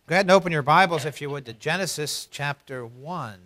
Go ahead and open your Bibles, if you would, to Genesis chapter 1.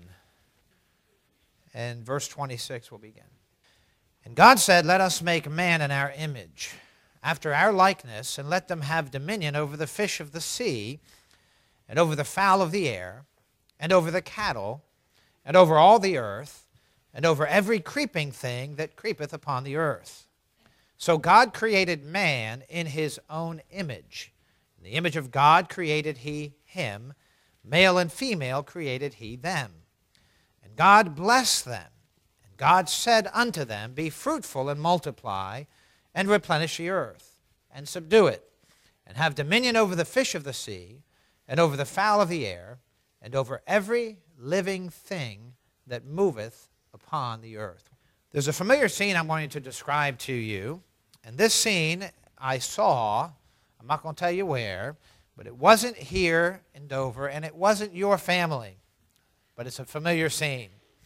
And verse 26 will begin. And God said, "Let us make man in our image, after our likeness, and let them have dominion over the fish of the sea, and over the fowl of the air, and over the cattle, and over all the earth, and over every creeping thing that creepeth upon the earth." So God created man in his own image. In the image of God created he him, male and female created he them. And God blessed them, and God said unto them, "Be fruitful and multiply, and replenish the earth, and subdue it, and have dominion over the fish of the sea, and over the fowl of the air, and over every living thing that moveth upon the earth." There's a familiar scene I'm going to describe to you, and this scene I saw, I'm not going to tell you where, but it wasn't here in Dover, and it wasn't your family, but it's a familiar scene.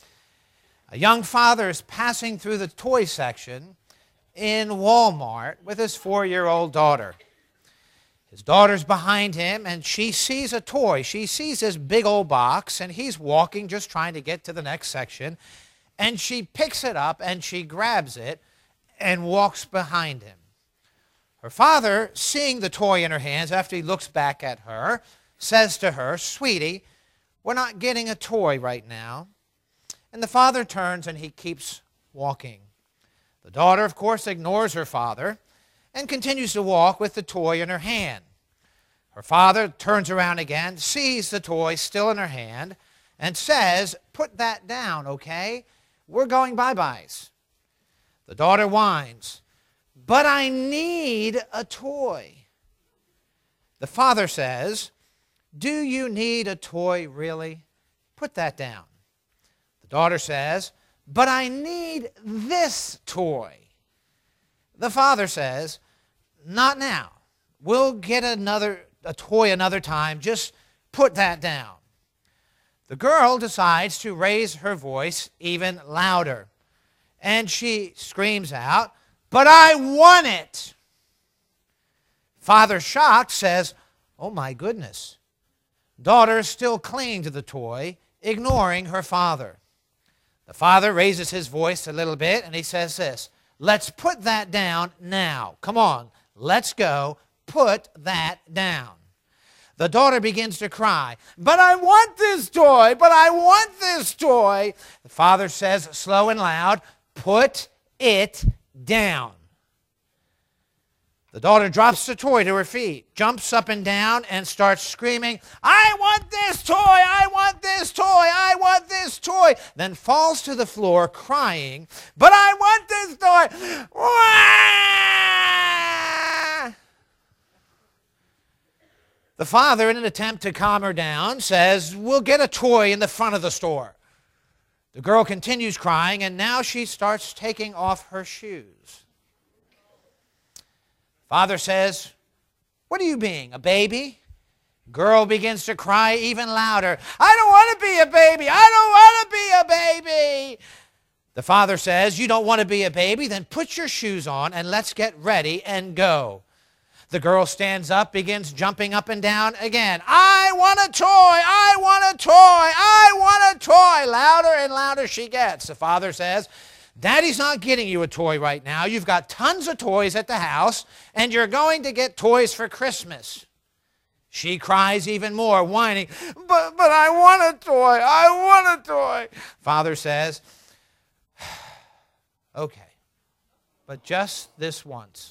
A young father is passing through the toy section in Walmart with his 4-year-old daughter. His daughter's behind him, and she sees a toy. She sees this big old box, and he's walking, just trying to get to the next section, and she picks it up, and she grabs it and walks behind him. Her father, seeing the toy in her hands after he looks back at her, says to her, "Sweetie, we're not getting a toy right now." And the father turns and he keeps walking. The daughter, of course, ignores her father and continues to walk with the toy in her hand. Her father turns around again, sees the toy still in her hand, and says, "Put that down, okay? We're going bye-byes." The daughter whines, "But I need a toy." The father says, "Do you need a toy, really? Put that down." The daughter says, "But I need this toy." The father says, "Not now. We'll get a toy another time. Just put that down." The girl decides to raise her voice even louder, and she screams out, "But I want it!" Father, shocked, says, "Oh my goodness." Daughter is still clinging to the toy, ignoring her father. The father raises his voice a little bit, and he says this, "Let's put that down now. Come on, let's go. Put that down." The daughter begins to cry, "But I want this toy, but I want this toy." The father says, slow and loud, "Put it down." The daughter drops the toy to her feet, jumps up and down, and starts screaming, "I want this toy! I want this toy! I want this toy!" Then falls to the floor crying, "But I want this toy!" Wah! The father, in an attempt to calm her down, says, "We'll get a toy in the front of the store." The girl continues crying, and now she starts taking off her shoes. Father says, "What are you being, a baby?" Girl begins to cry even louder, "I don't want to be a baby! I don't want to be a baby!" The father says, "You don't want to be a baby? Then put your shoes on and let's get ready and go." The girl stands up, begins jumping up and down again. "I want a toy! I want a toy! I want a toy!" Louder and louder she gets. The father says, "Daddy's not getting you a toy right now. You've got tons of toys at the house, and you're going to get toys for Christmas." She cries even more, whining, but I want a toy. I want a toy." Father says, "Okay, but just this once."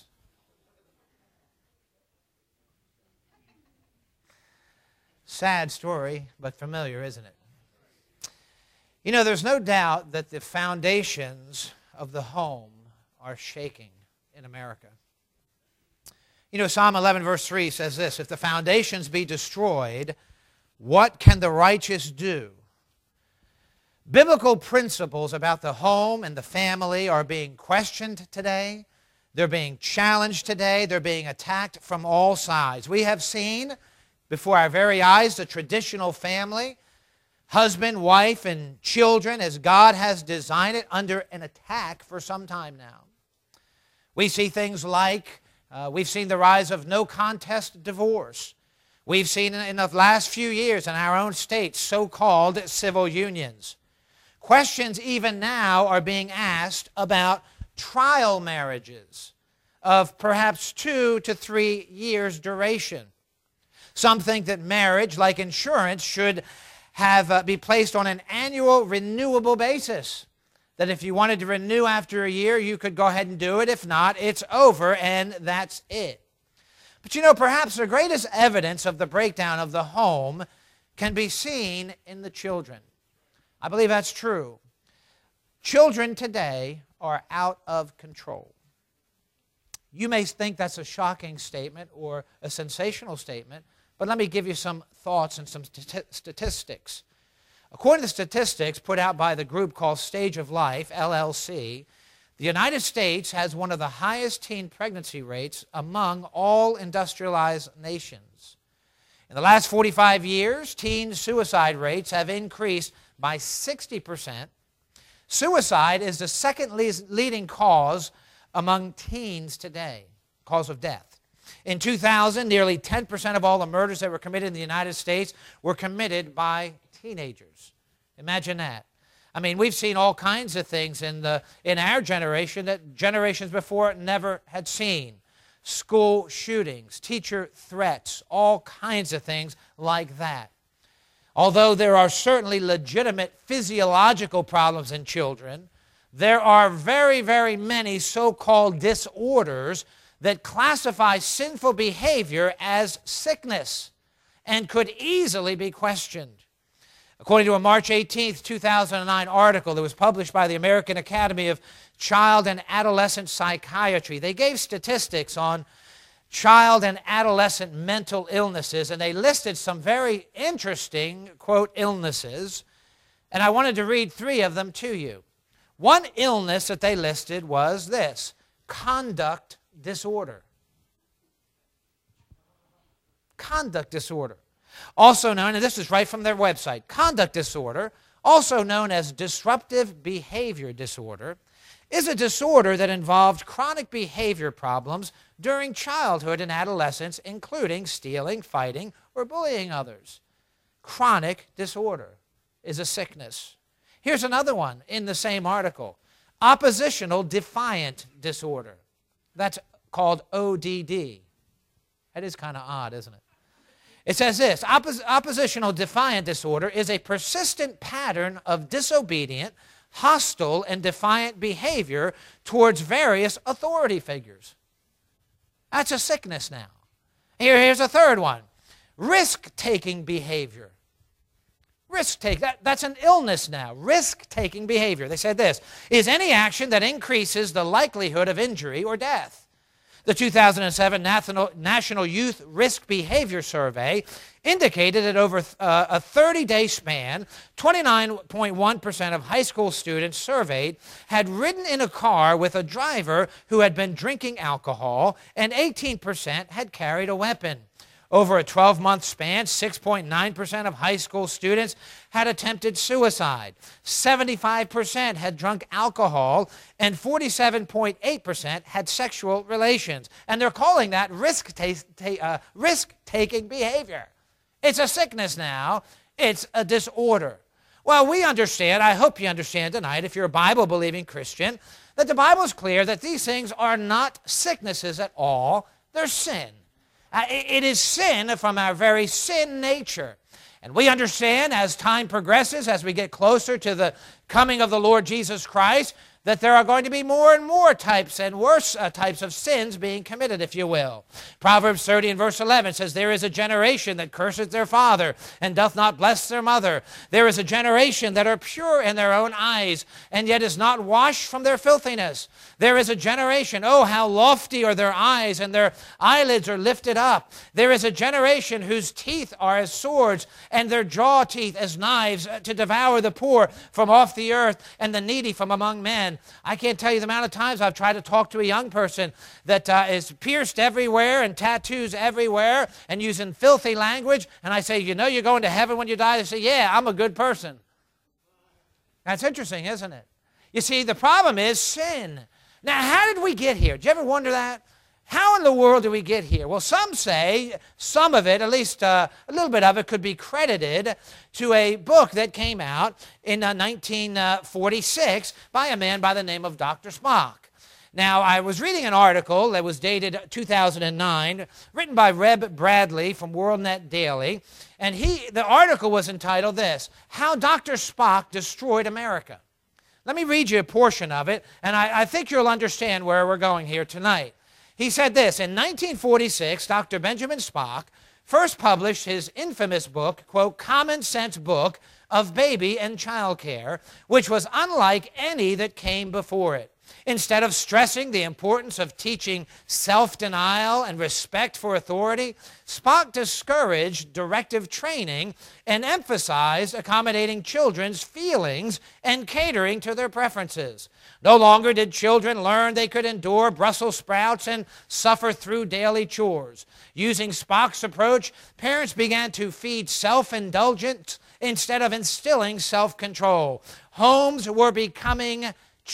Sad story, but familiar, isn't it? You know, there's no doubt that the foundations of the home are shaking in America. You know, Psalm 11 verse 3 says this, "If the foundations be destroyed, what can the righteous do?" Biblical principles about the home and the family are being questioned today. They're being challenged today. They're being attacked from all sides. We have seen before our very eyes the traditional family, husband, wife, and children, as God has designed it, under an attack for some time now. We see things like, we've seen the rise of no contest divorce. We've seen in the last few years in our own state so-called civil unions. Questions even now are being asked about trial marriages of perhaps 2 to 3 years duration. Some think that marriage, like insurance, should be placed on an annual renewable basis. That if you wanted to renew after a year, you could go ahead and do it. If not, it's over and that's it. But you know, perhaps the greatest evidence of the breakdown of the home can be seen in the children. I believe that's true. Children today are out of control. You may think that's a shocking statement or a sensational statement, but let me give you some thoughts and some statistics. According to statistics put out by the group called Stage of Life, LLC, the United States has one of the highest teen pregnancy rates among all industrialized nations. In the last 45 years, teen suicide rates have increased by 60%. Suicide is the second leading cause among teens today, cause of death. In 2000, nearly 10% of all the murders that were committed in the United States were committed by teenagers. Imagine that. I mean, we've seen all kinds of things in our generation that generations before never had seen. School shootings, teacher threats, all kinds of things like that. Although there are certainly legitimate physiological problems in children, there are very, very many so-called disorders that classify sinful behavior as sickness and could easily be questioned. According to a March 18, 2009 article that was published by the American Academy of Child and Adolescent Psychiatry, they gave statistics on child and adolescent mental illnesses, and they listed some very interesting, quote, illnesses, and I wanted to read 3 of them to you. One illness that they listed was this: conduct disorder. Conduct disorder. Also known, and this is right from their website, conduct disorder, also known as disruptive behavior disorder, is a disorder that involved chronic behavior problems during childhood and adolescence, including stealing, fighting, or bullying others. Chronic disorder is a sickness. Here's another one in the same article: oppositional defiant disorder. That's called ODD. That is kind of odd, isn't it? It says this: oppositional defiant disorder is a persistent pattern of disobedient, hostile, and defiant behavior towards various authority figures. That's a sickness now. Here's a third one: risk-taking behavior. Risk-taking, that's an illness now. Risk-taking behavior. They said this is any action that increases the likelihood of injury or death. The 2007 National Youth Risk Behavior Survey indicated that over a 30-day span, 29.1% of high school students surveyed had ridden in a car with a driver who had been drinking alcohol, and 18% had carried a weapon. Over a 12-month span, 6.9% of high school students had attempted suicide. 75% had drunk alcohol, and 47.8% had sexual relations. And they're calling that risk-taking behavior. It's a sickness now. It's a disorder. Well, we understand, I hope you understand tonight, if you're a Bible-believing Christian, that the Bible is clear that these things are not sicknesses at all. They're sin. It is sin from our very sin nature. And we understand as time progresses, as we get closer to the coming of the Lord Jesus Christ, that there are going to be more and more types and worse types of sins being committed, if you will. Proverbs 30 and verse 11 says, there is a generation that curses their father and doth not bless their mother. There is a generation that are pure in their own eyes, and yet is not washed from their filthiness. There is a generation, oh, how lofty are their eyes, and their eyelids are lifted up. There is a generation whose teeth are as swords, and their jaw teeth as knives, to devour the poor from off the earth, and the needy from among men. I can't tell you the amount of times I've tried to talk to a young person that is pierced everywhere and tattoos everywhere and using filthy language, and I say, you know you're going to heaven when you die? They say, yeah, I'm a good person. That's interesting, isn't it? You see, the problem is sin. Now, how did we get here? Did you ever wonder that? How in the world do we get here? Well, some say some of it, at least a little bit of it, could be credited to a book that came out in 1946 by a man by the name of Dr. Spock. Now, I was reading an article that was dated 2009, written by Reb Bradley from WorldNet Daily, and the article was entitled this, How Dr. Spock Destroyed America. Let me read you a portion of it, and I think you'll understand where we're going here tonight. He said this, in 1946, Dr. Benjamin Spock first published his infamous book, quote, Common Sense Book of Baby and Child Care, which was unlike any that came before it. Instead of stressing the importance of teaching self-denial and respect for authority, Spock discouraged directive training and emphasized accommodating children's feelings and catering to their preferences. No longer did children learn they could endure Brussels sprouts and suffer through daily chores. Using Spock's approach, parents began to feed self-indulgence instead of instilling self-control. Homes were becoming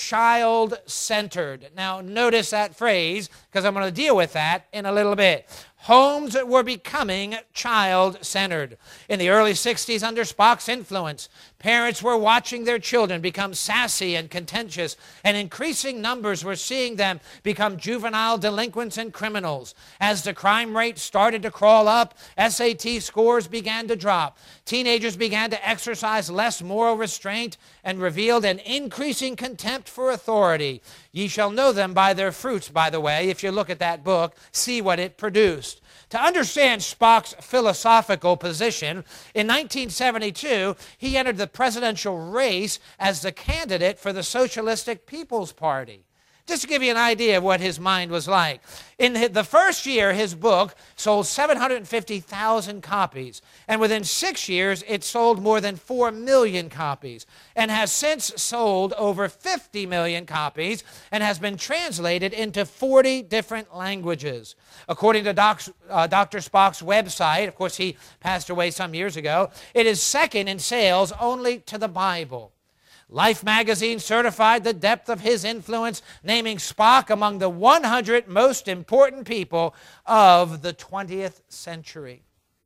child-centered. Now, notice that phrase, because I'm going to deal with that in a little bit. Homes were becoming child-centered. In the early 60s, under Spock's influence, parents were watching their children become sassy and contentious, and increasing numbers were seeing them become juvenile delinquents and criminals. As the crime rate started to crawl up, SAT scores began to drop. Teenagers began to exercise less moral restraint and revealed an increasing contempt for authority. Ye shall know them by their fruits, by the way. If you look at that book, see what it produced. To understand Spock's philosophical position, in 1972, he entered the presidential race as the candidate for the Socialistic People's Party. Just to give you an idea of what his mind was like. In the first year, his book sold 750,000 copies. And within 6 years, it sold more than 4 million copies. And has since sold over 50 million copies and has been translated into 40 different languages. According to Dr. Spock's website, of course he passed away some years ago, it is second in sales only to the Bible. Life magazine certified the depth of his influence, naming Spock among the 100 most important people of the 20th century.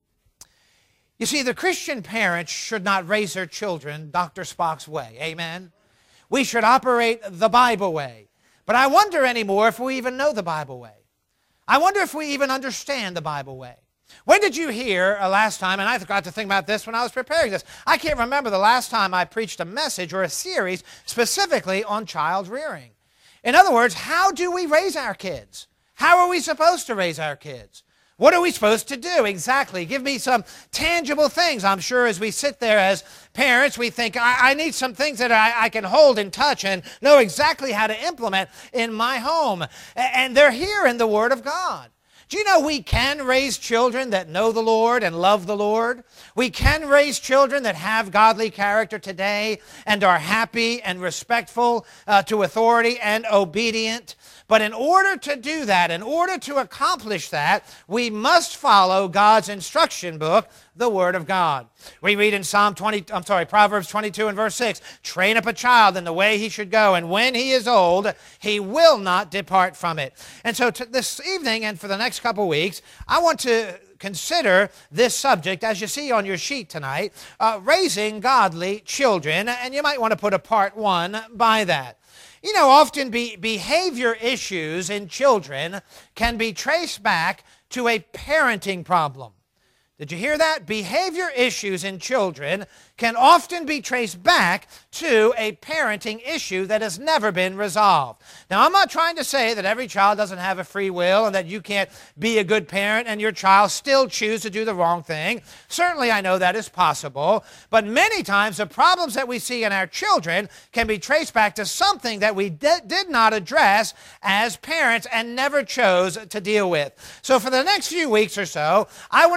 You see, the Christian parents should not raise their children Dr. Spock's way. Amen? We should operate the Bible way. But I wonder anymore if we even know the Bible way. I wonder if we even understand the Bible way. When did you hear last time, and I forgot to think about this when I was preparing this, I can't remember the last time I preached a message or a series specifically on child rearing. In other words, how do we raise our kids? How are we supposed to raise our kids? What are we supposed to do exactly? Give me some tangible things. I'm sure as we sit there as parents, we think, I need some things that I can hold and touch and know exactly how to implement in my home. And they're here in the Word of God. Do you know we can raise children that know the Lord and love the Lord? We can raise children that have godly character today and are happy and respectful to authority and obedient. But in order to do that, in order to accomplish that, we must follow God's instruction book, the Word of God. We read in Proverbs 22 and verse 6, train up a child in the way he should go, and when he is old, he will not depart from it. And so this evening and for the next couple weeks, I want to consider this subject, as you see on your sheet tonight, raising godly children, and you might want to put a part 1 by that. You know, often behavior issues in children can be traced back to a parenting problem. Did you hear that? Behavior issues in children can often be traced back to a parenting issue that has never been resolved. Now, I'm not trying to say that every child doesn't have a free will and that you can't be a good parent and your child still choose to do the wrong thing. Certainly, I know that is possible. But many times, the problems that we see in our children can be traced back to something that we did not address as parents and never chose to deal with. So for the next few weeks or so, I want to deal with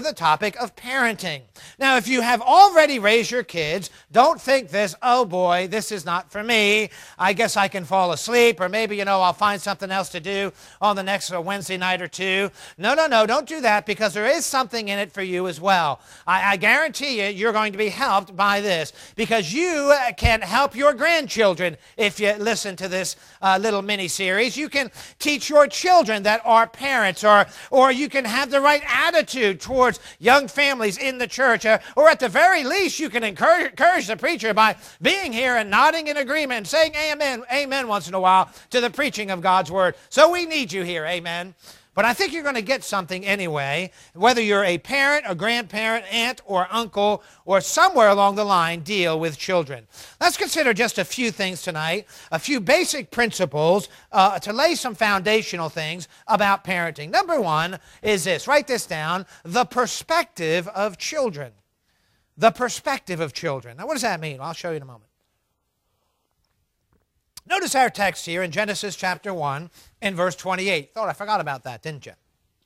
the topic of parenting. Now, if you have already raised your kids, don't think this, oh boy, this is not for me. I guess I can fall asleep, or maybe, I'll find something else to do on the next Wednesday night or two. No, don't do that, because there is something in it for you as well. I guarantee you're going to be helped by this, because you can help your grandchildren if you listen to this little mini-series. You can teach your children that are parents, or you can have the right attitude towards young families in the church, or at the very least, you can encourage the preacher by being here and nodding in agreement and saying amen once in a while to the preaching of God's word. So we need you here, amen. But I think you're going to get something anyway, whether you're a parent, a grandparent, aunt, or uncle, or somewhere along the line deal with children. Let's consider just a few things tonight, a few basic principles to lay some foundational things about parenting. Number one is this. Write this down. The perspective of children. The perspective of children. Now, what does that mean? I'll show you in a moment. Notice our text here in Genesis chapter 1 and verse 28. Thought I forgot about that, didn't you?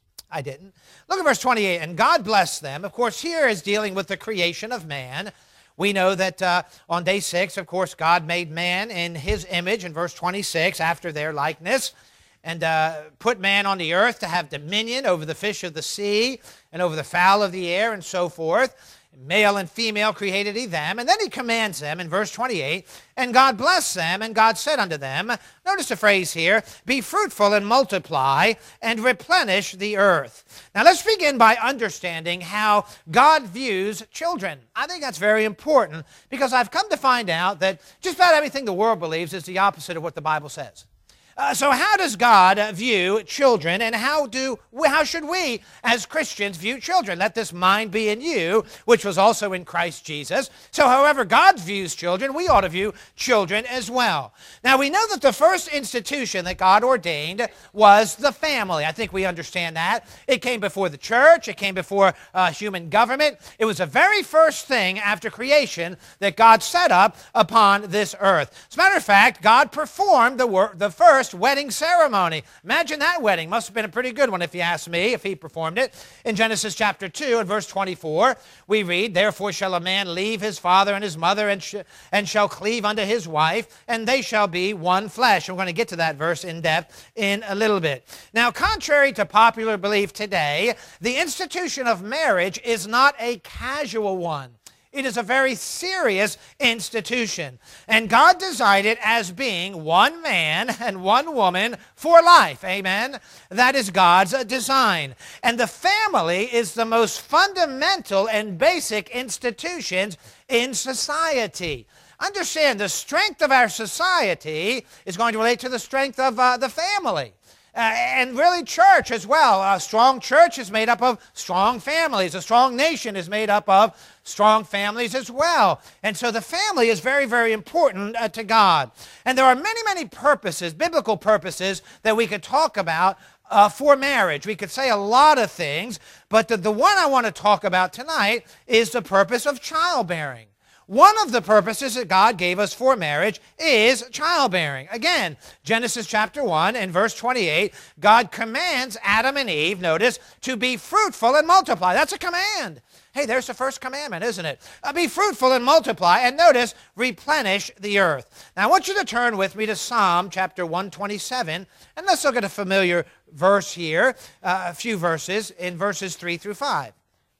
I didn't. Look at verse 28. And God blessed them. Of course, here is dealing with the creation of man. We know that on day 6, of course, God made man in his image in verse 26 after their likeness, and put man on the earth to have dominion over the fish of the sea and over the fowl of the air and so forth. Male and female created he them. And then he commands them in verse 28, and God blessed them, and God said unto them, notice the phrase here, be fruitful and multiply and replenish the earth. Now let's begin by understanding how God views children. I think that's very important, because I've come to find out that just about everything the world believes is the opposite of what the Bible says. So how does God view children, and how should we as Christians view children? Let this mind be in you, which was also in Christ Jesus. So however God views children, we ought to view children as well. Now we know that the first institution that God ordained was the family. I think we understand that. It came before the church. It came before human government. It was the very first thing after creation that God set up upon this earth. As a matter of fact, God performed the first wedding ceremony. Imagine that wedding. Must have been a pretty good one if you ask me, if he performed it. In Genesis chapter 2 and verse 24, we read, therefore shall a man leave his father and his mother and shall cleave unto his wife, and they shall be one flesh. We're going to get to that verse in depth in a little bit. Now, contrary to popular belief today, the institution of marriage is not a casual one. It is a very serious institution. And God designed it as being one man and one woman for life. Amen? That is God's design. And the family is the most fundamental and basic institutions in society. Understand, the strength of our society is going to relate to the strength of the family. And really church as well. A strong church is made up of strong families. A strong nation is made up of strong families as well. And so the family is very, very important to God. And there are many, many purposes, biblical purposes, that we could talk about for marriage. We could say a lot of things, but the one I want to talk about tonight is the purpose of childbearing. One of the purposes that God gave us for marriage is childbearing. Again, Genesis chapter 1 and verse 28, God commands Adam and Eve, notice, to be fruitful and multiply. That's a command. Hey, there's the first commandment, isn't it? Be fruitful and multiply, and notice, replenish the earth. Now, I want you to turn with me to Psalm chapter 127, and let's look at a familiar verse here, a few verses, in verses 3 through 5.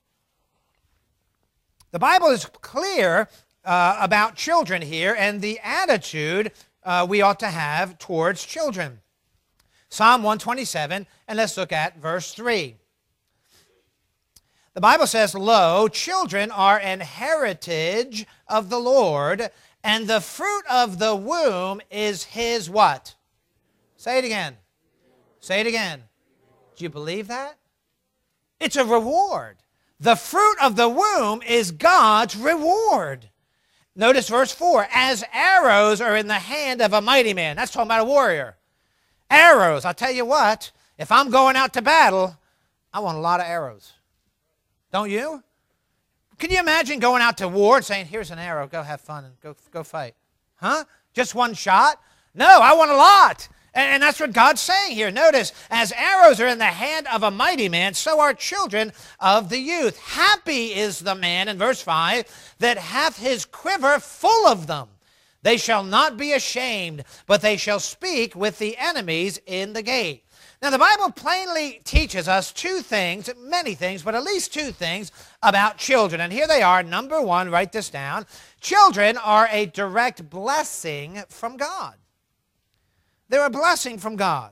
The Bible is clear about children here and the attitude we ought to have towards children. Psalm 127, and let's look at verse 3. The Bible says, lo, children are an heritage of the Lord, and the fruit of the womb is his what? Say it again. Say it again. Do you believe that? It's a reward. The fruit of the womb is God's reward. Notice verse 4. As arrows are in the hand of a mighty man. That's talking about a warrior. Arrows. I'll tell you what. If I'm going out to battle, I want a lot of arrows. Don't you? Can you imagine going out to war and saying, here's an arrow, go have fun and go fight? Huh? Just one shot? No, I want a lot. And that's what God's saying here. Notice, as arrows are in the hand of a mighty man, so are children of the youth. Happy is the man, in verse 5, that hath his quiver full of them. They shall not be ashamed, but they shall speak with the enemies in the gate. Now, the Bible plainly teaches us two things, many things, but at least two things about children. And here they are. Number one, write this down. Children are a direct blessing from God. They're a blessing from God.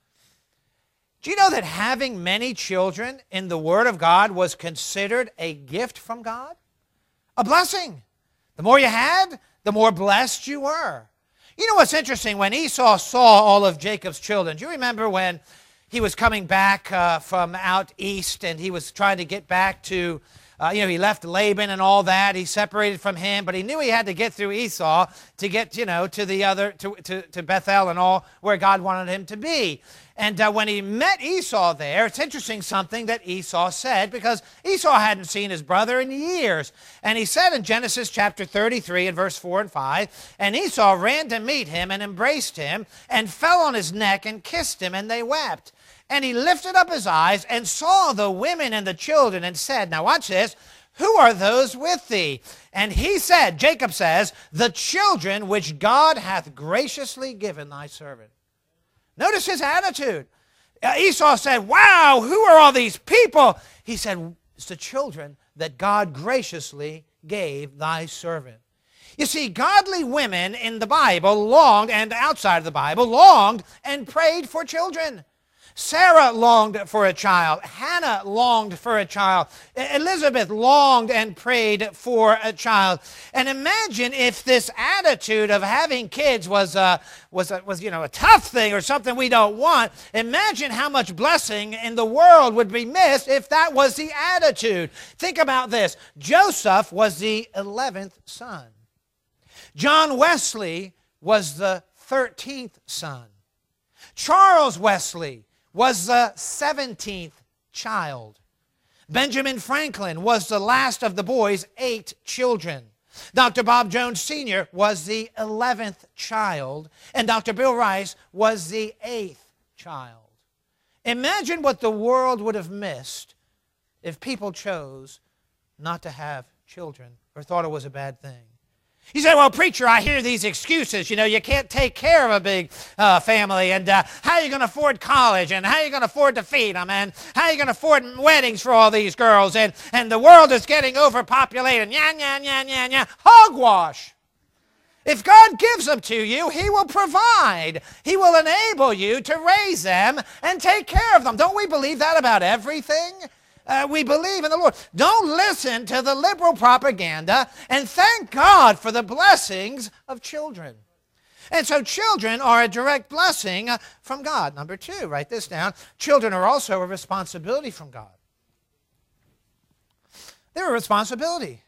Do you know that having many children in the Word of God was considered a gift from God? A blessing. The more you had, the more blessed you were. You know what's interesting? When Esau saw all of Jacob's children, do you remember when he was coming back from out east and he was trying to get back to, he left Laban and all that. He separated from him, but he knew he had to get through Esau to get, to the other, to Bethel and all where God wanted him to be. And when he met Esau there, it's interesting something that Esau said, because Esau hadn't seen his brother in years. And he said in Genesis chapter 33 and verse 4 and 5, and Esau ran to meet him and embraced him and fell on his neck and kissed him, and they wept. And he lifted up his eyes and saw the women and the children and said, now watch this, who are those with thee? And he said, Jacob says, the children which God hath graciously given thy servant. Notice his attitude. Esau said, wow, who are all these people? He said, it's the children that God graciously gave thy servant. You see, godly women in the Bible longed, and outside of the Bible, longed and prayed for children. Sarah longed for a child. Hannah longed for a child. Elizabeth longed and prayed for a child. And imagine if this attitude of having kids was a tough thing or something we don't want. Imagine how much blessing in the world would be missed if that was the attitude. Think about this. Joseph was the 11th son. John Wesley was the 13th son. Charles Wesley was the 17th child. Benjamin Franklin was the last of the boy's 8 children. Dr. Bob Jones Sr. was the 11th child, and Dr. Bill Rice was the 8th child. Imagine what the world would have missed if people chose not to have children or thought it was a bad thing. You say, well, preacher, I hear these excuses. You can't take care of a big family, and how are you going to afford college, and how are you going to afford to feed them, and how are you going to afford weddings for all these girls, and the world is getting overpopulated. Hogwash. If God gives them to you, He will provide. He will enable you to raise them and take care of them. Don't we believe that about everything? We believe in the Lord. Don't listen to the liberal propaganda, and thank God for the blessings of children. And so children are a direct blessing from God. Number 2, write this down. Children are also a responsibility from God. They're a responsibility.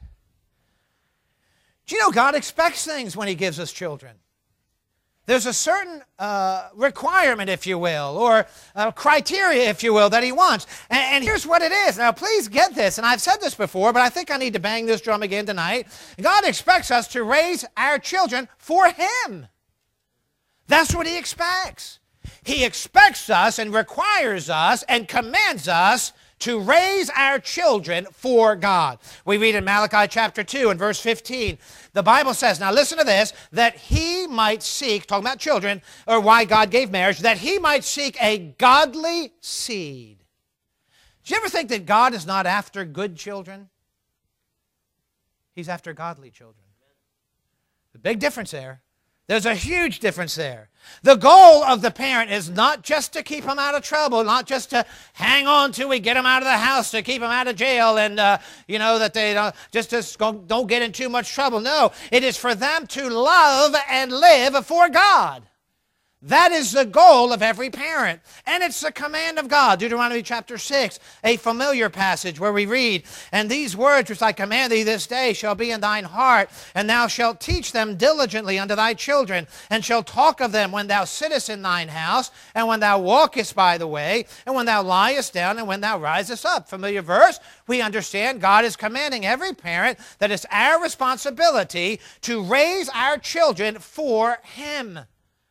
Do you know God expects things when He gives us children? There's a certain requirement, if you will, or criteria, if you will, that He wants. And here's what it is. Now, please get this, and I've said this before, but I think I need to bang this drum again tonight. God expects us to raise our children for Him. That's what He expects. He expects us and requires us and commands us to raise our children for God. We read in Malachi chapter 2 and verse 15, the Bible says, now listen to this, that He might seek, talking about children, or why God gave marriage, that He might seek a godly seed. Do you ever think that God is not after good children? He's after godly children. The big difference there. There's a huge difference there. The goal of the parent is not just to keep them out of trouble, not just to hang on till we get them out of the house, to keep them out of jail, and that they don't get in too much trouble. No, it is for them to love and live for God. That is the goal of every parent. And it's the command of God. Deuteronomy chapter 6, a familiar passage where we read, and these words which I command thee this day shall be in thine heart, and thou shalt teach them diligently unto thy children, and shalt talk of them when thou sittest in thine house, and when thou walkest by the way, and when thou liest down, and when thou risest up. Familiar verse. We understand God is commanding every parent that it's our responsibility to raise our children for Him.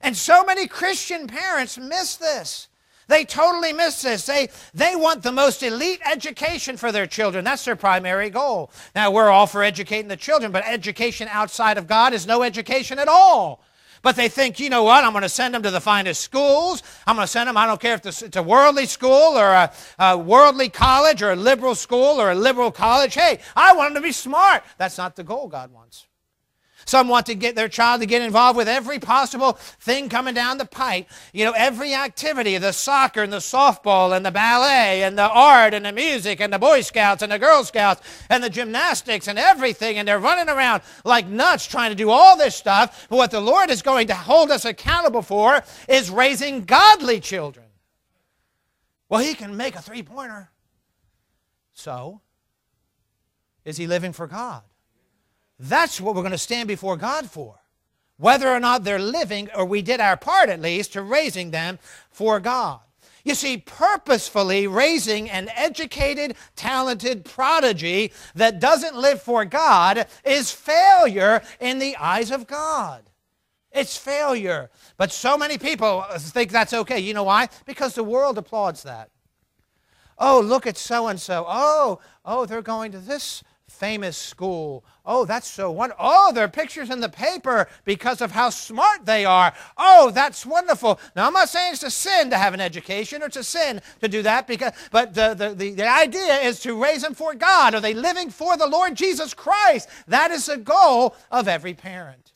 And so many Christian parents miss this. They totally miss this. They want the most elite education for their children. That's their primary goal. Now, we're all for educating the children, but education outside of God is no education at all. But they think, you know what, I'm going to send them to the finest schools. I'm going to send them, I don't care if it's a worldly school or a worldly college or a liberal school or a liberal college. Hey, I want them to be smart. That's not the goal God wants. Some want to get their child to get involved with every possible thing coming down the pipe. You know, every activity, the soccer and the softball and the ballet and the art and the music and the Boy Scouts and the Girl Scouts and the gymnastics and everything. And they're running around like nuts trying to do all this stuff. But what the Lord is going to hold us accountable for is raising godly children. Well, he can make a three-pointer. So, is he living for God? That's what we're going to stand before God for. Whether or not they're living, or we did our part at least, to raising them for God. You see, purposefully raising an educated, talented prodigy that doesn't live for God is failure in the eyes of God. It's failure. But so many people think that's okay. You know why? Because the world applauds that. Oh, look at so-and-so. Oh, they're going to this famous school. Oh, that's so wonderful. Oh, there are pictures in the paper because of how smart they are. Oh, that's wonderful. Now, I'm not saying it's a sin to have an education or it's a sin to do that, but the idea is to raise them for God. Are they living for the Lord Jesus Christ? That is the goal of every parent.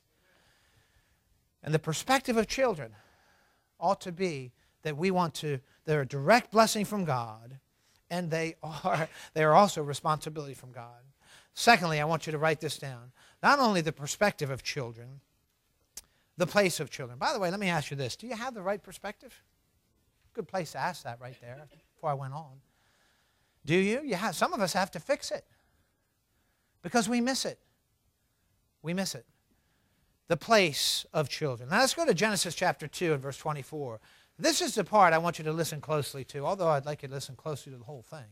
And the perspective of children ought to be that they're a direct blessing from God, and they are also a responsibility from God. Secondly, I want you to write this down. Not only the perspective of children, the place of children. By the way, let me ask you this. Do you have the right perspective? Good place to ask that right there before I went on. Do you? Some of us have to fix it because we miss it. We miss it. The place of children. Now let's go to Genesis chapter 2 and verse 24. This is the part I want you to listen closely to, although I'd like you to listen closely to the whole thing.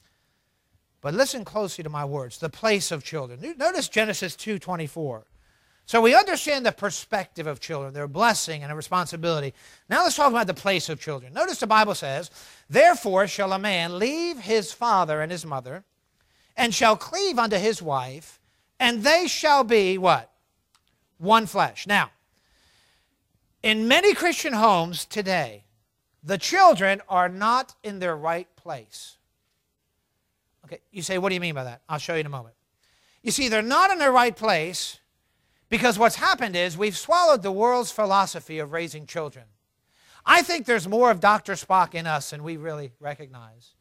But listen closely to my words, the place of children. Notice Genesis 2:24. So we understand the perspective of children, their blessing and a responsibility. Now let's talk about the place of children. Notice the Bible says, "Therefore shall a man leave his father and his mother, and shall cleave unto his wife, and they shall be," what? "One flesh." Now, in many Christian homes today, the children are not in their right place. Okay, you say, what do you mean by that? I'll show you in a moment. You see, they're not in the right place because what's happened is we've swallowed the world's philosophy of raising children. I think there's more of Dr. Spock in us than we really recognize.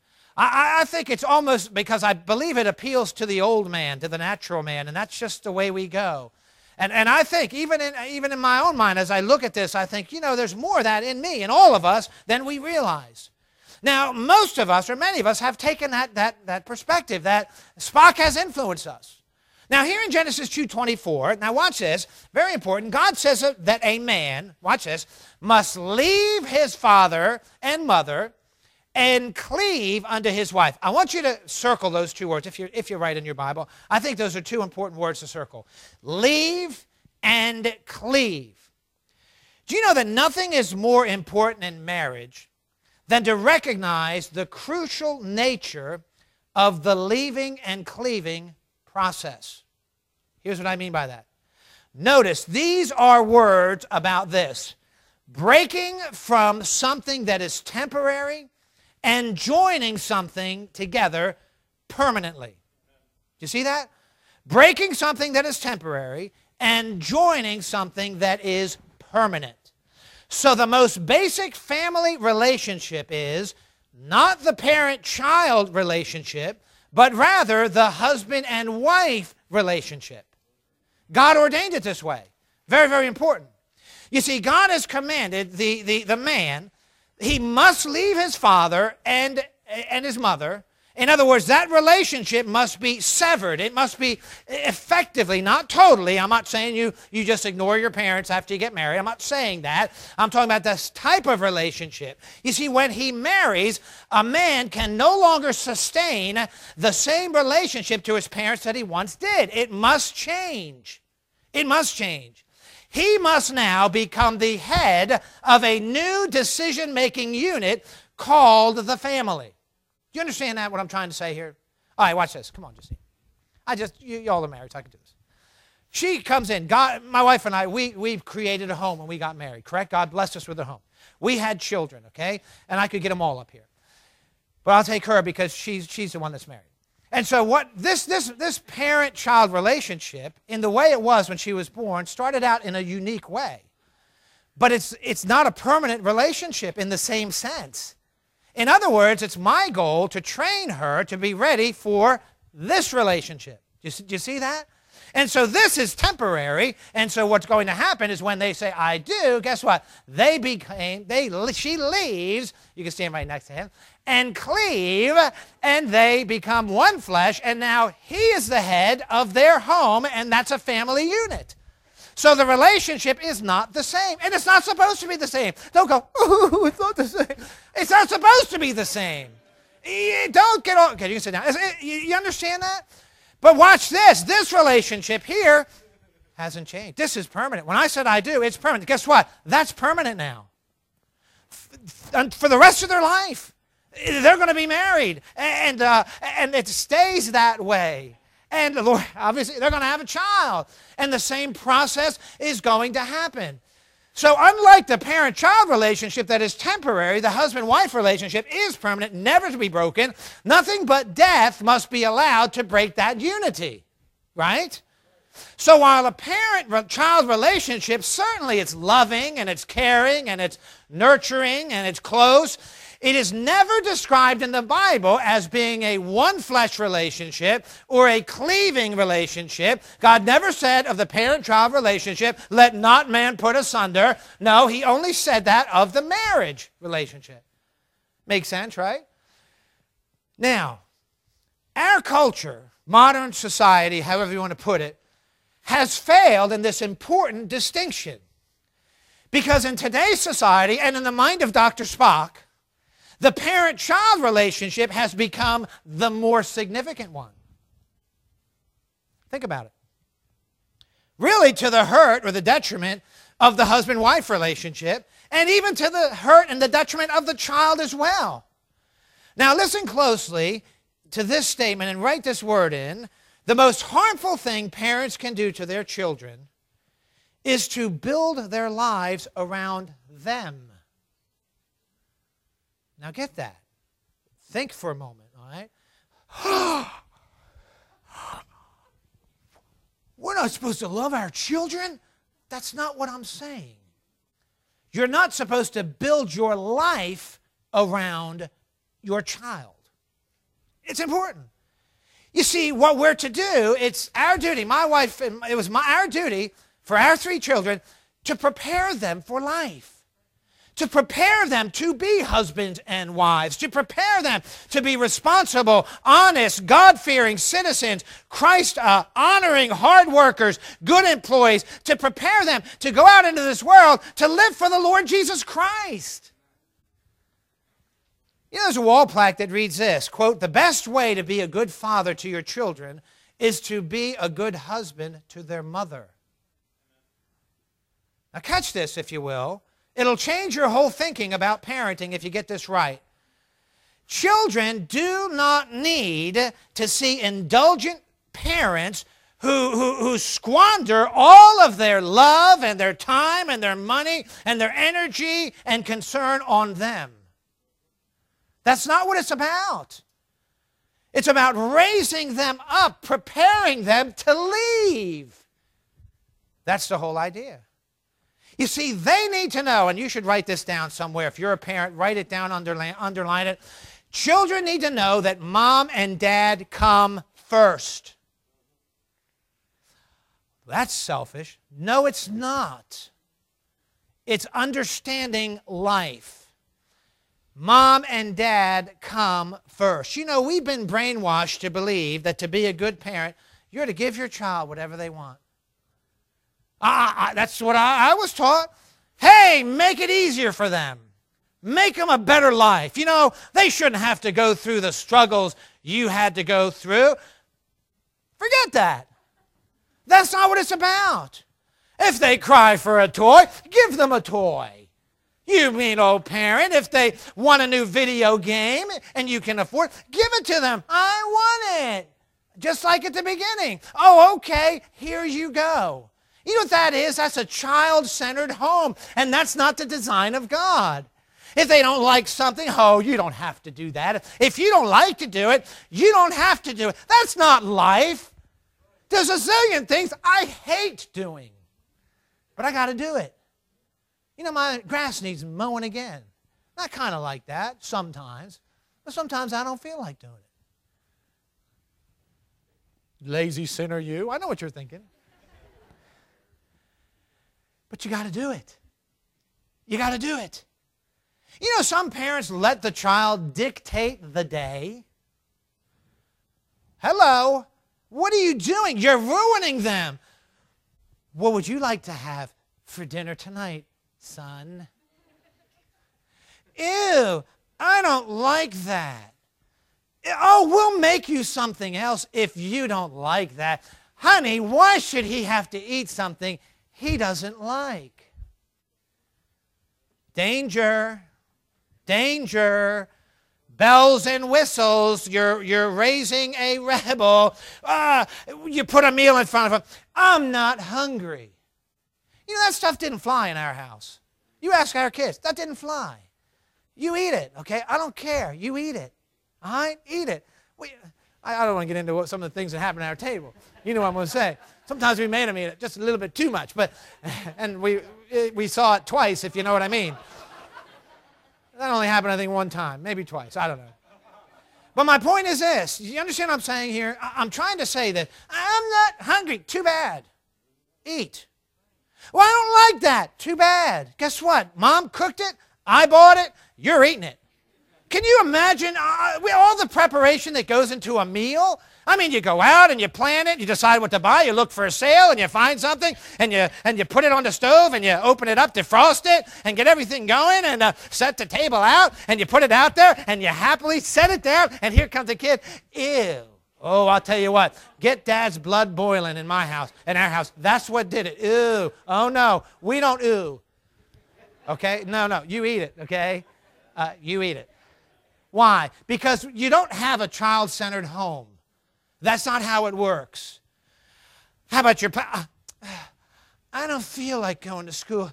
I think it's almost because I believe it appeals to the old man, to the natural man, and that's just the way we go. And I think, even in my own mind, as I look at this, I think, there's more of that in me, in all of us, than we realize. Now, most of us, or many of us, have taken that perspective, that Spock has influenced us. Now, here in Genesis 2:24, now watch this, very important, God says that a man, watch this, must leave his father and mother and cleave unto his wife. I want you to circle those two words, if you write in your Bible. I think those are two important words to circle. Leave and cleave. Do you know that nothing is more important in marriage than to recognize the crucial nature of the leaving and cleaving process? Here's what I mean by that. Notice, these are words about this: breaking from something that is temporary and joining something together permanently. Do you see that? Breaking something that is temporary and joining something that is permanent. So the most basic family relationship is not the parent-child relationship, but rather the husband and wife relationship. God ordained it this way. Very, very important. You see, God has commanded the man, he must leave his father and his mother. In other words, that relationship must be severed. It must be effectively, not totally. I'm not saying you just ignore your parents after you get married. I'm not saying that. I'm talking about this type of relationship. You see, when he marries, a man can no longer sustain the same relationship to his parents that he once did. It must change. It must change. He must now become the head of a new decision-making unit called the family. Do you understand that, what I'm trying to say here? All right, watch this. Come on, Justine. You all are married, so I can do this. She comes in. God, my wife and I, we created a home when we got married, correct? God blessed us with a home. We had children, okay? And I could get them all up here. But I'll take her because she's the one that's married. And so what this parent-child relationship, in the way it was when she was born, started out in a unique way. But it's not a permanent relationship in the same sense. In other words, it's my goal to train her to be ready for this relationship. Do you see that? And so this is temporary, and so what's going to happen is when they say, I do, guess what? She leaves, you can stand right next to him, and cleave, and they become one flesh, and now he is the head of their home, and that's a family unit. So the relationship is not the same, and it's not supposed to be the same. Don't go, ooh, it's not the same. It's not supposed to be the same. Don't get on. Okay, you can sit down. You understand that? But watch this. This relationship here hasn't changed. This is permanent. When I said I do, it's permanent. Guess what? That's permanent now. For the rest of their life. They're going to be married. And it stays that way. And the Lord, obviously, they're going to have a child. And the same process is going to happen. So unlike the parent-child relationship that is temporary, the husband-wife relationship is permanent, never to be broken. Nothing but death must be allowed to break that unity, right? So while a parent-child relationship, certainly it's loving and it's caring and it's nurturing and it's close, it is never described in the Bible as being a one-flesh relationship or a cleaving relationship. God never said of the parent-child relationship, let not man put asunder. No, he only said that of the marriage relationship. Makes sense, right? Now, our culture, modern society, however you want to put it, has failed in this important distinction. Because in today's society and in the mind of Dr. Spock, the parent-child relationship has become the more significant one. Think about it. Really to the hurt or the detriment of the husband-wife relationship, and even to the hurt and the detriment of the child as well. Now listen closely to this statement and write this word in. The most harmful thing parents can do to their children is to build their lives around them. Now get that. Think for a moment, all right? We're not supposed to love our children? That's not what I'm saying. You're not supposed to build your life around your child. It's important. You see, what we're to do, it's our duty, my wife, it was our duty for our 3 children to prepare them for life. To prepare them to be husbands and wives, to prepare them to be responsible, honest, God-fearing citizens, Christ-honoring hard workers, good employees, to prepare them to go out into this world to live for the Lord Jesus Christ. You know, there's a wall plaque that reads this, quote, the best way to be a good father to your children is to be a good husband to their mother. Now catch this, if you will. It'll change your whole thinking about parenting if you get this right. Children do not need to see indulgent parents who squander all of their love and their time and their money and their energy and concern on them. That's not what it's about. It's about raising them up, preparing them to leave. That's the whole idea. You see, they need to know, and you should write this down somewhere. If you're a parent, write it down, underline it. Children need to know that mom and dad come first. That's selfish. No, it's not. It's understanding life. Mom and dad come first. You know, we've been brainwashed to believe that to be a good parent, you're to give your child whatever they want. That's what I was taught. Hey, make it easier for them. Make them a better life. You know, they shouldn't have to go through the struggles you had to go through. Forget that. That's not what it's about. If they cry for a toy, give them a toy. You mean, old parent, if they want a new video game and you can afford, give it to them. I want it. Just like at the beginning. Oh, okay, here you go. You know what that is? That's a child-centered home, and that's not the design of God. If they don't like something, oh, you don't have to do that. If you don't like to do it, you don't have to do it. That's not life. There's a zillion things I hate doing, but I got to do it. You know, my grass needs mowing again. I kind of like that sometimes, but sometimes I don't feel like doing it. Lazy sinner you. I know what you're thinking. But you got to do it. You got to do it. You know, some parents let the child dictate the day. Hello, what are you doing? You're ruining them. What would you like to have for dinner tonight, son? Ew, I don't like that. Oh, we'll make you something else if you don't like that. Honey, why should he have to eat something he doesn't like? Danger. Danger. Bells and whistles. You're raising a rebel. You put a meal in front of him. I'm not hungry. You know, that stuff didn't fly in our house. You ask our kids. That didn't fly. You eat it, okay? I don't care. You eat it. All right? Eat it. I don't want to get into some of the things that happen at our table. You know what I'm going to say. Sometimes we made them eat it just a little bit too much, and we saw it twice, if you know what I mean. That only happened, I think, one time, maybe twice. I don't know. But my point is this. You understand what I'm saying here? I'm trying to say that I'm not hungry. Too bad. Eat. Well, I don't like that. Too bad. Guess what? Mom cooked it. I bought it. You're eating it. Can you imagine all the preparation that goes into a meal? I mean, you go out and you plan it, you decide what to buy, you look for a sale and you find something and you put it on the stove and you open it up, defrost it and get everything going and set the table out and you put it out there and you happily set it down and here comes the kid. Ew. Oh, I'll tell you what, get Dad's blood boiling in my house, in our house. That's what did it. Ew. Oh, no, we don't ew. Okay? No, you eat it, okay? You eat it. Why? Because you don't have a child-centered home. That's not how it works. How about your I don't feel like going to school.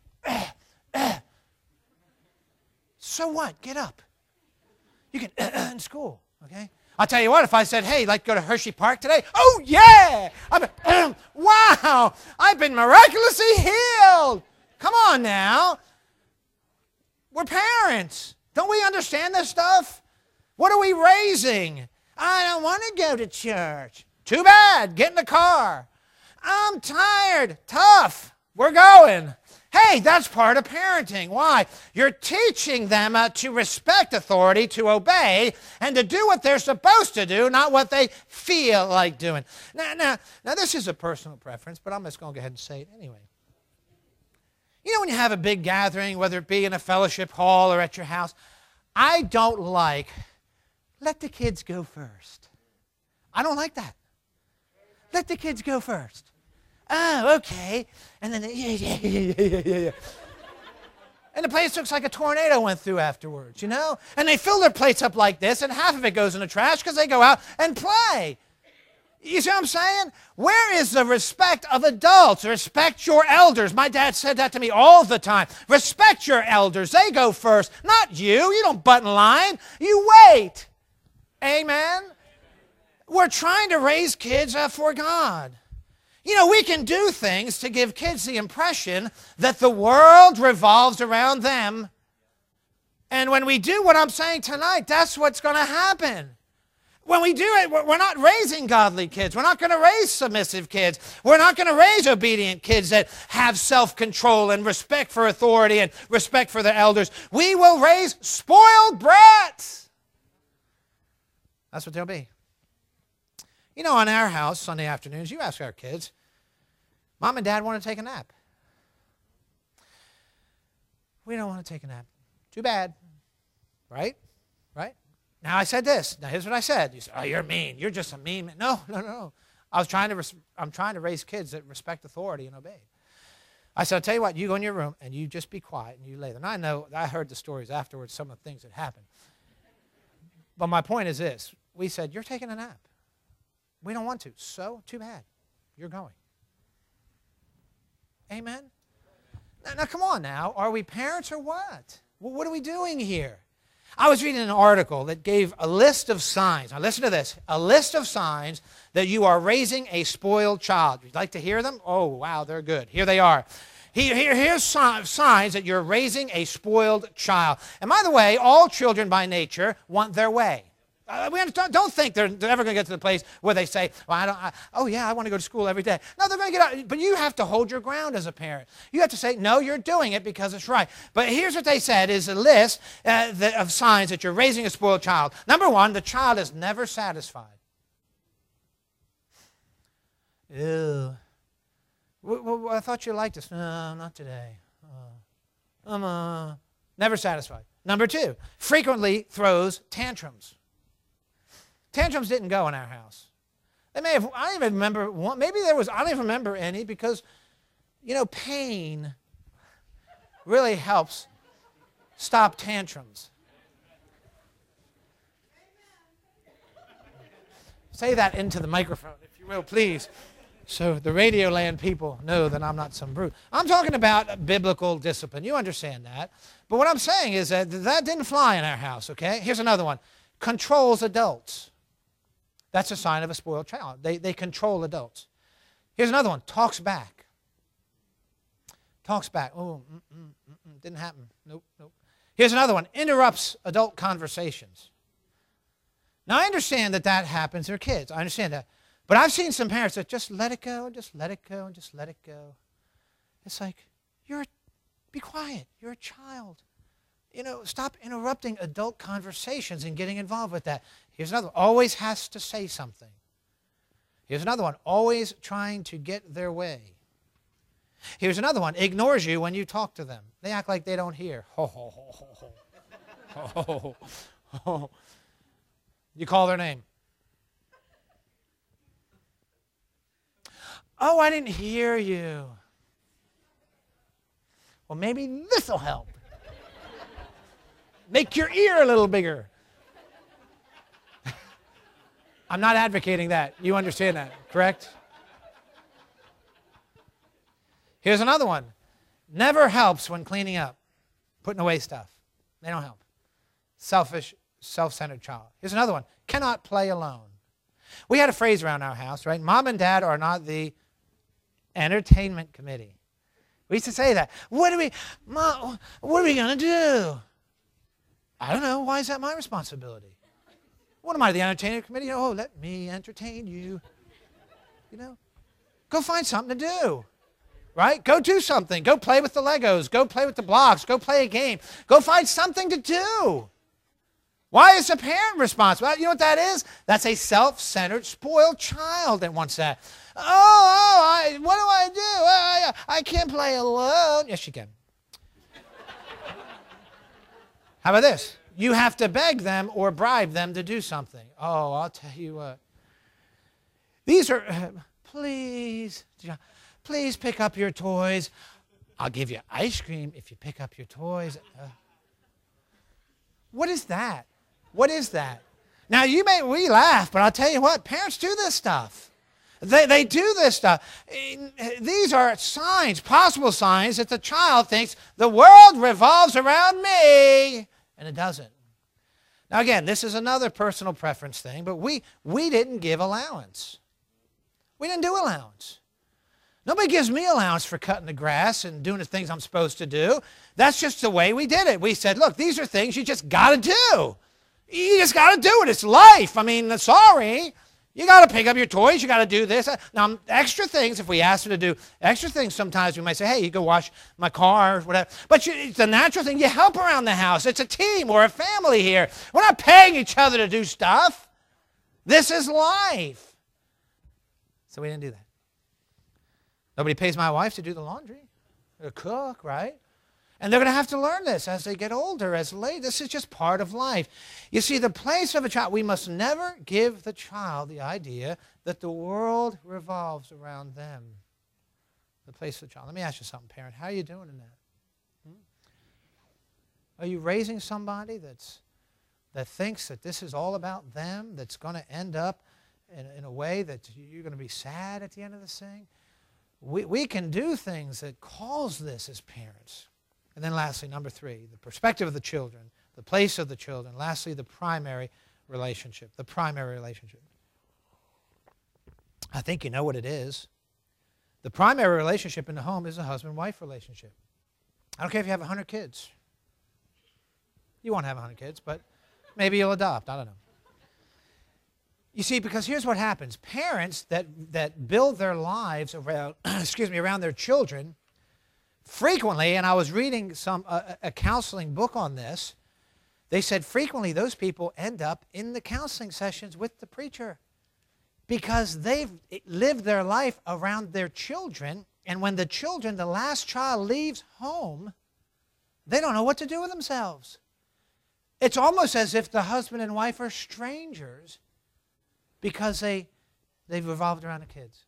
So what? Get up. You can in school, okay? I'll tell you what, if I said, hey, like go to Hershey Park today? Oh, yeah! Wow! I've been miraculously healed! Come on now. We're parents. Don't we understand this stuff? What are we raising? I don't want to go to church. Too bad. Get in the car. I'm tired. Tough. We're going. Hey, that's part of parenting. Why? You're teaching them to respect authority, to obey, and to do what they're supposed to do, not what they feel like doing. Now, this is a personal preference, but I'm just going to go ahead and say it anyway. You know when you have a big gathering, whether it be in a fellowship hall or at your house, I don't like, let the kids go first. I don't like that. Let the kids go first. Oh, okay. And then, yeah. And the place looks like a tornado went through afterwards, you know? And they fill their plates up like this, and half of it goes in the trash because they go out and play. You see what I'm saying? Where is the respect of adults? Respect your elders. My dad said that to me all the time. Respect your elders. They go first, not you. You don't butt in line. You wait. Amen? We're trying to raise kids for God. You know, we can do things to give kids the impression that the world revolves around them. And when we do what I'm saying tonight, that's what's going to happen. When we do it, we're not raising godly kids. We're not going to raise submissive kids. We're not going to raise obedient kids that have self-control and respect for authority and respect for their elders. We will raise spoiled brats. That's what they'll be. You know, on our house, Sunday afternoons, you ask our kids, Mom and Dad want to take a nap. We don't want to take a nap. Too bad. Right? Right? Now I said this. Now here's what I said. You said, oh, you're mean. You're just a mean man. No. I'm trying to raise kids that respect authority and obey. I said, I'll tell you what, you go in your room and you just be quiet and you lay there. And I know, I heard the stories afterwards, some of the things that happened. But my point is this. We said, you're taking a nap. We don't want to. So, too bad. You're going. Amen? Now, come on now. Are we parents or what? Well, what are we doing here? I was reading an article that gave a list of signs. Now, listen to this. A list of signs that you are raising a spoiled child. Would you like to hear them? Oh, wow, they're good. Here they are. Here's signs that you're raising a spoiled child. And by the way, all children by nature want their way. Don't think they're ever going to get to the place where they say, well, I want to go to school every day. No, they're going to get out. But you have to hold your ground as a parent. You have to say, no, you're doing it because it's right. But here's what they said is a list of signs that you're raising a spoiled child. Number one, the child is never satisfied. Ew. Well, I thought you liked this. No, not today. Never satisfied. Number two, frequently throws tantrums. Tantrums didn't go in our house. They may have, I don't even remember one, maybe there was, I don't even remember any because, pain really helps stop tantrums. Say that into the microphone, if you will, please, so the Radio Land people know that I'm not some brute. I'm talking about biblical discipline. You understand that. But what I'm saying is that didn't fly in our house, okay? Here's another one. Controls adults. That's a sign of a spoiled child. They control adults. Here's another one. Talks back. Talks back. Oh, didn't happen. Nope. Here's another one. Interrupts adult conversations. Now, I understand that happens. They're kids. I understand that. But I've seen some parents that just let it go, just let it go, and just let it go. It's like, be quiet. You're a child. Stop interrupting adult conversations and getting involved with that. Here's another one. Always has to say something. Here's another one. Always trying to get their way. Here's another one. Ignores you when you talk to them. They act like they don't hear. You call their name. Oh, I didn't hear you. Well, maybe this will help. Make your ear a little bigger. I'm not advocating that. You understand that, correct? Here's another one. Never helps when cleaning up, putting away stuff. They don't help. Selfish, self-centered child. Here's another one. Cannot play alone. We had a phrase around our house, right? Mom and Dad are not the entertainment committee. We used to say that. Mom, what are we going to do? I don't know. Why is that my responsibility? What am I, the entertainment committee? Oh, let me entertain you. Go find something to do. Right? Go do something. Go play with the Legos. Go play with the blocks. Go play a game. Go find something to do. Why is a parent responsible? You know what that is? That's a self-centered, spoiled child that wants that. What do I do? I can't play alone. Yes, you can. How about this? You have to beg them or bribe them to do something. Oh, I'll tell you what. These are, please pick up your toys. I'll give you ice cream if you pick up your toys. What is that? What is that? Now, we laugh, but I'll tell you what, parents do this stuff. They do this stuff. These are signs, possible signs that the child thinks the world revolves around me, and it doesn't. Now, again, this is another personal preference thing, but we didn't give allowance. We didn't do allowance. Nobody gives me allowance for cutting the grass and doing the things I'm supposed to do. That's just the way we did it. We said, look, these are things you just got to do. You just got to do it. It's life. I mean, sorry. You got to pick up your toys. You got to do this. Now, extra things, if we ask them to do extra things, sometimes we might say, hey, you go wash my car or whatever. But it's a natural thing. You help around the house. It's a team or a family here. We're not paying each other to do stuff. This is life. So we didn't do that. Nobody pays my wife to do the laundry, or cook, right? And they're going to have to learn this as they get older, this is just part of life. You see, the place of a child, we must never give the child the idea that the world revolves around them. The place of the child. Let me ask you something, parent. How are you doing in that? Are you raising somebody that thinks that this is all about them, that's going to end up in a way that you're going to be sad at the end of this thing? We can do things that cause this as parents. And then lastly, number 3, the perspective of the children, the place of the children. Lastly, the primary relationship. The primary relationship. I think you know what it is. The primary relationship in the home is a husband-wife relationship. I don't care if you have 100 kids. You won't have 100 kids, but maybe you'll adopt. I don't know. You see, because here's what happens. Parents that build their lives around, around their children, frequently, and I was reading a counseling book on this, they said frequently those people end up in the counseling sessions with the preacher because they've lived their life around their children, and when the last child leaves home, they don't know what to do with themselves. It's almost as if the husband and wife are strangers because they've revolved around the kids.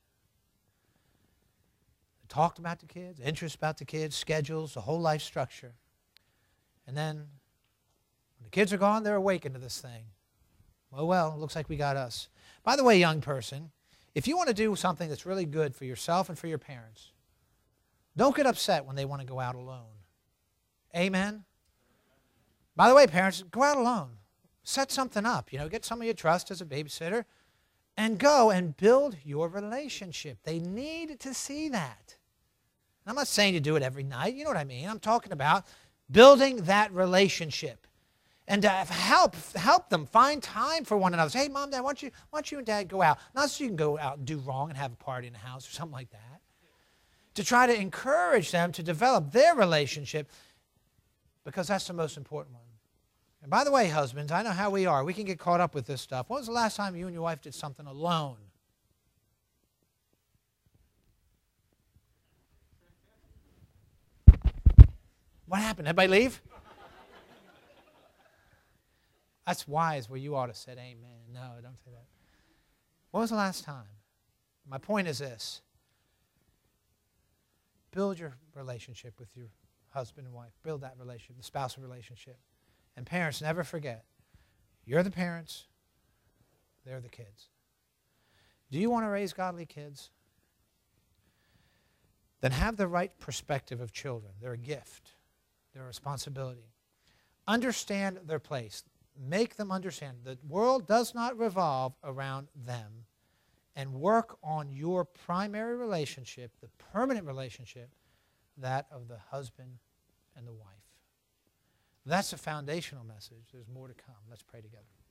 They talked about the kids, interests about the kids, schedules, the whole life structure. And then when the kids are gone, they're awakened to this thing. Well, looks like we got us. By the way, young person, if you want to do something that's really good for yourself and for your parents, don't get upset when they want to go out alone. Amen? By the way, parents, go out alone. Set something up. Get somebody you trust as a babysitter and go and build your relationship. They need to see that. And I'm not saying to do it every night. You know what I mean? I'm talking about building that relationship and to help them find time for one another. Say, hey, Mom, Dad, why don't you and Dad go out? Not so you can go out and do wrong and have a party in the house or something like that. To try to encourage them to develop their relationship, because that's the most important one. And by the way, husbands, I know how we are. We can get caught up with this stuff. When was the last time you and your wife did something alone? What happened? Everybody leave? That's wise where you ought to say amen. No, don't say that. When was the last time? My point is this. Build your relationship with your husband and wife. Build that relationship, the spousal relationship. And parents, never forget, you're the parents, they're the kids. Do you want to raise godly kids? Then have the right perspective of children. They're a gift. They're a responsibility. Understand their place. Make them understand the world does not revolve around them, and work on your primary relationship, the permanent relationship, that of the husband and the wife. That's a foundational message. There's more to come. Let's pray together.